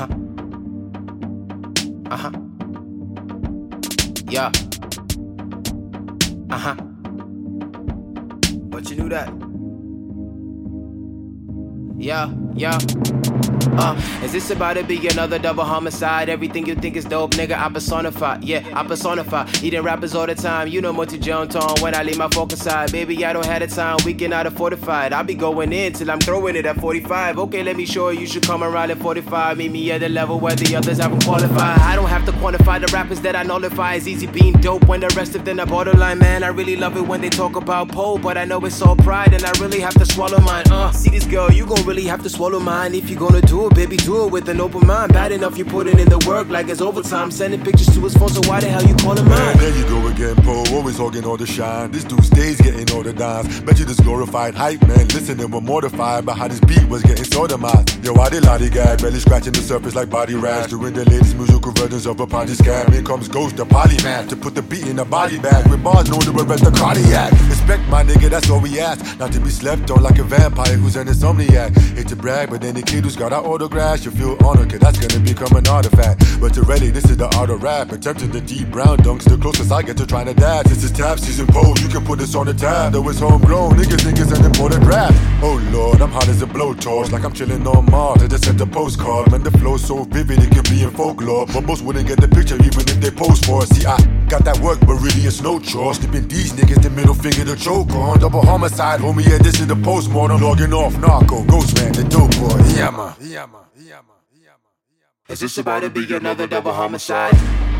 Uh-huh. Uh-huh. Yeah. Uh-huh. But you knew that. Yeah, yeah. Is this about to be another double homicide? Everything you think is dope, nigga, I personify. Yeah, I personify. Eating rappers all the time, you know Monty John Tone. When I leave my folk aside, baby, I don't have the time. We can out of fortified. I'll be going in till I'm throwing it at 45. Okay, let me show you should come around at 45. Meet me at the level where the others haven't qualified. I don't have to quantify the rappers that I nullify. It's easy being dope when the rest of them are borderline, man. I really love it when they talk about pole, but I know it's all pride and I really have to swallow mine. See this girl, you gon' really have to swallow mine. If you gonna do it, baby, do it with an open mind. Bad enough you putting in the work like it's overtime. Sending pictures to his phone, so why the hell you calling mine? There you go again, Poe, always hogging all the shine. This dude stays getting all the dimes. Bet you this glorified hype, man. Listening, we're mortified by how this beat was getting sodomized. Yo, I did lollygag, barely scratching the surface like body rash. Doing the latest musical versions of a Ponzi scam. Here comes Ghost, the poly man, to put the beat in a body bag. With bars known to arrest the cardiac. Respect my nigga, that's all we ask. Not to be slept on like a vampire who's an insomniac. Hate to brag, but then the kid who's got our autographs, you feel honored, cause that's gonna become an artifact. But already, this is the art of rap. Attempting the deep brown dunks, the closest I get to trying to dab. This is tap season pose, you can put this on the tab. Though it's homegrown, niggas think it's an imported rap. Oh lord, I'm hot as a blowtorch, like I'm chilling on Mars. I just sent a postcard, man, the flow's so vivid it could be in folklore. But most wouldn't get the picture even if they post for it. See, I got that work, but really it's no chore. Slipping these niggas the middle finger to choke on. Double homicide, homie, yeah, this is the postmortem. Logging off, narco, ghost man, the dope boy. Yeah, man. Is this about to be another double homicide?